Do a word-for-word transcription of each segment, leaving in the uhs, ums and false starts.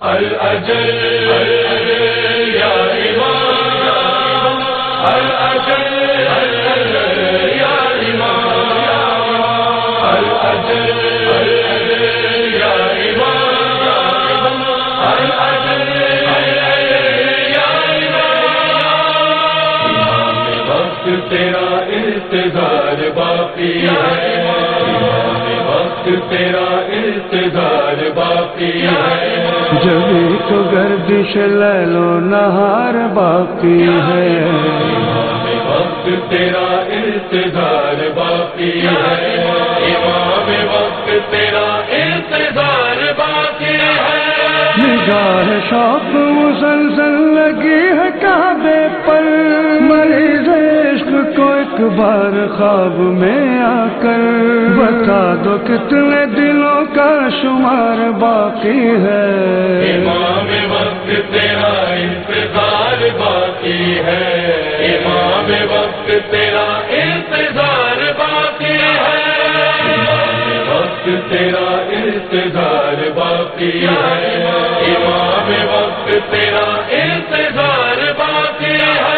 الأجل يا إمام الأجل يا إمام الأجل يا إمام الأجل يا إمام وقت تیرا انتظار باقی ہے وقت تیرا انتظار باقی ہے جبھی تو گردش لیل و نہار باقی ہے وقت تیرا انتظار باقی ہے امام وقت تیرا انتظار باقی ہے نگاہ شوق مسلسل لگی ہے کعبے پر مریض عشق کو ایک بار خواب میں آ کر بتا دو کتنے دلوں کا شمار باقی ہے امام وقت تیرا انتظار باقی ہے امام وقت تیرا انتظار باقی ہے امام وقت تیرا انتظار باقی ہے امام وقت تیرا انتظار باقی ہے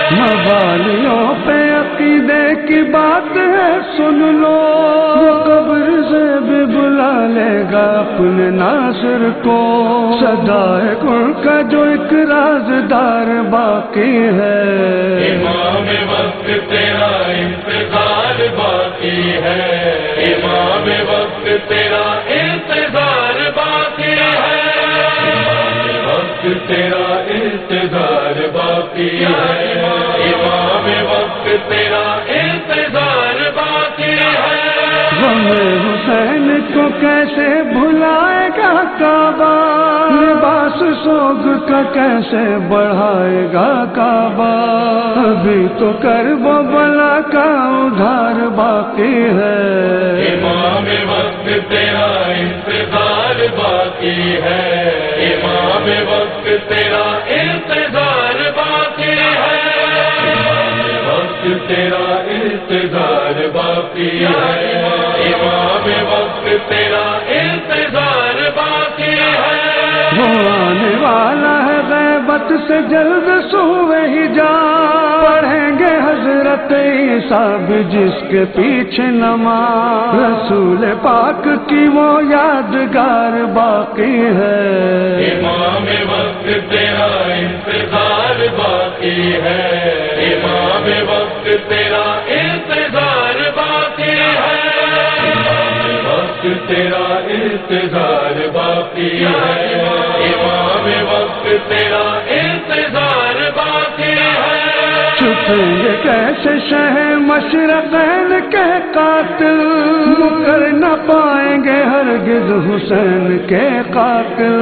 موالیوں پہ عقیدے کی بات ہے سن لو وہ قبر سے بھی بلا لے گا اپنے ناصر کو صدائے کن کا جو ایک رازدار باقی ہے امام وقت تیرا انتظار باقی ہے امام وقت تیرا انتظار باقی ہے امام وقت تیرا انتظار باقی ہے امام وقت تیرا انتظار باقی ہے غم حسین کو کیسے بھلائے گا کعبہ لباس سوگ کا کیسے بڑھائے گا کعبہ ابھی تو کرب و بلا کا ادھار باقی ہے امام وقت تیرا انتظار باقی ہے امام وقت تیرا انتظار باقی ہے امام وقت تیرا انتظار باقی ہے امام وقت تیرا انتظار باقی ہے وہ آنے والا ہے غیبت سے جلد سوئے ہی جا پڑھیں گے حضرت عیسیٰ بھی جس کے پیچھے نماز رسول پاک کی وہ یادگار باقی ہے امام وقت تیرا انتظار باقی ہے امام وقت تیرا انتظار باقی ہے امام وقت تیرا انتظار باقی ہے امام وقت تیرا انتظار باقی ہے چھپیں گے کیسے شہ مشرقین کے قاتل مکر نہ پائیں گے ہرگز حسین کے قاتل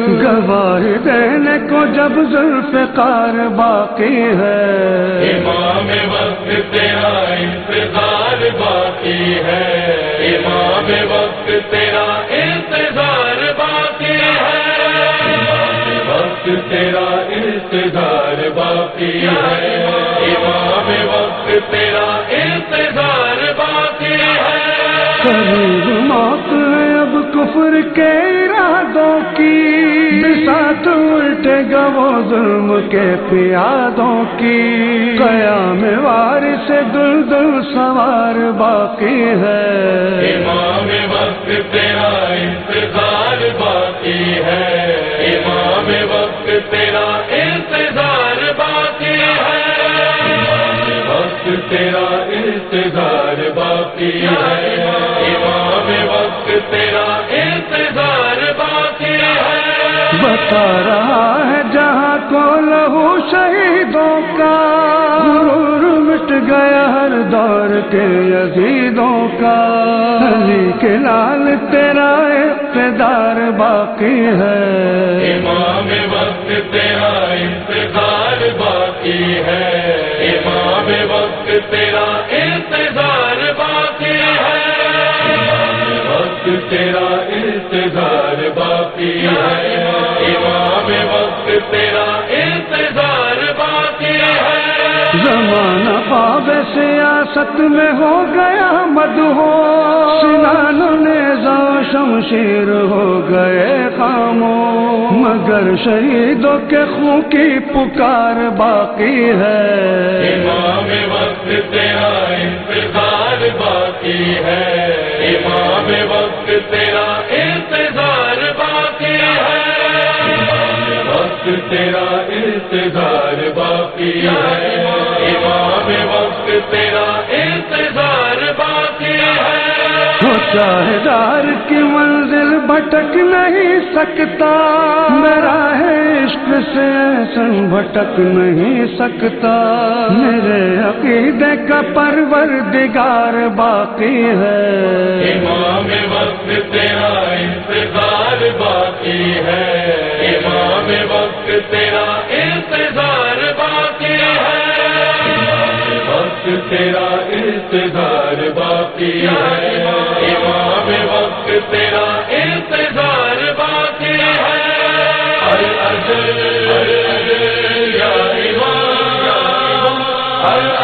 گواہی دینے کو جب ذوالفقار باقی ہے امام وقت تیرا انتظار باقی ہے امام وقت تیرا انتظار باقی ہے امام وقت تیرا انتظار باقی ہے امام وقت تیرا انتظار باقی ہے قریب موت ہے اب کفر کے ارادوں کی بساط الٹے گا وہ ظلم کے پیادوں کی قیام وارث دلدل سوار باقی ہے امام وقت تیرا انتظار باقی ہے امام وقت تیرا انتظار باقی ہے امام وقت تیرا انتظار باقی ہے امام وقت تیرا انتظار باقی ہے بتا رہا ہے جہاں کو لہو شہیدوں کا غرور مٹ گیا ہر دور کے یزیدوں کا علی کے لال تیرا اقتدار باقی ہے امام وقت تیرا انتظار باقی ہے امام وقت تیرا انتظار باقی ہے امام وقت تیرا انتظار باقی ہے امام وقت تیرا انتظار باقی ہے زمانہ خواب سیاست میں ہو گیا مدہوش سنان نیزہ و شمشیر ہو گئے خاموش مگر شہیدوں کے خون کی پکار باقی ہے امام وقت تیرا انتظار باقی ہے امام وقت تیرا انتظار باقی ہے امام وقت تیرا انتظار باقی ہے امام وقت تیرا انتظار باقی ہے چاہے دار کی منزل بھٹک نہیں سکتا میرا ہے عشق سے سن بھٹک نہیں سکتا میرے عقیدے کا پروردگار باقی ہے امام وقت تیرا انتظار باقی ہے امام وقت تیرا انتظار باقی ہے امام وقت تیرا انتظار باقی ہے امام وقت تیرا انتظار باقی ہے الأجل یا امام